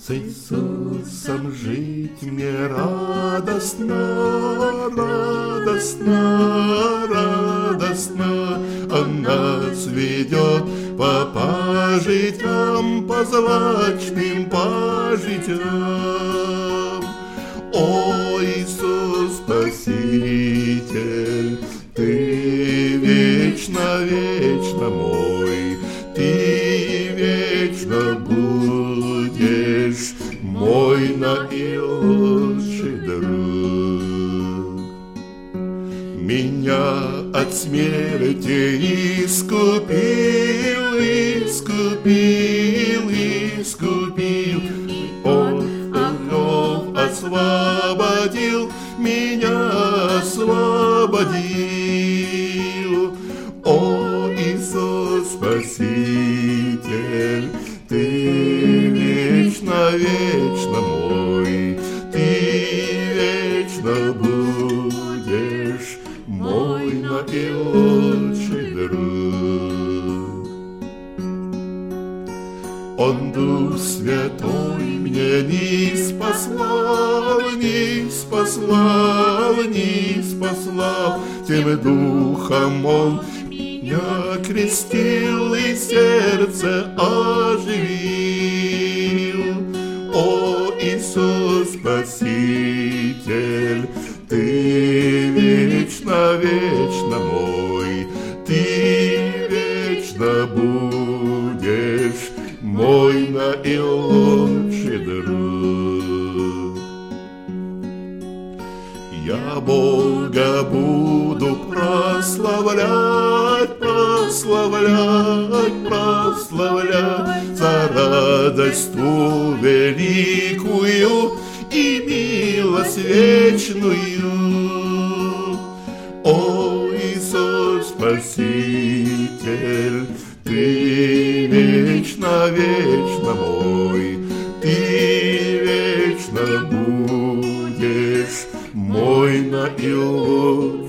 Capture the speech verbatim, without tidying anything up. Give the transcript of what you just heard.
С Иисусом жить мне радостно, радостно, радостно. Он нас ведет по пажитям, по злачным пажитям. О, Иисус Спаситель, Ты вечно, вечно мой, Ты вечно будешь мой наилучший друг. Меня от смерти искупил, искупил, искупил. Он оков освободил, меня освободил. О, Иисус Спаситель, Ты вечно, вечно мой, Ты вечно будешь мой наилучший друг. Он Дух Святой мне низ послал, низ послал, низ послал. Тем Духом Он меня крестил и сердце оживил. О, Иисус Спаситель, Ты вечно, вечно мой, Ты вечно будешь мой наилучший друг. Я Бога буду прославлять, прославлять, прославлять за радость ту великую и милость вечную. О, Иисус Спаситель, Ты вечно, вечно мой, Ты вечно будешь мой наилучший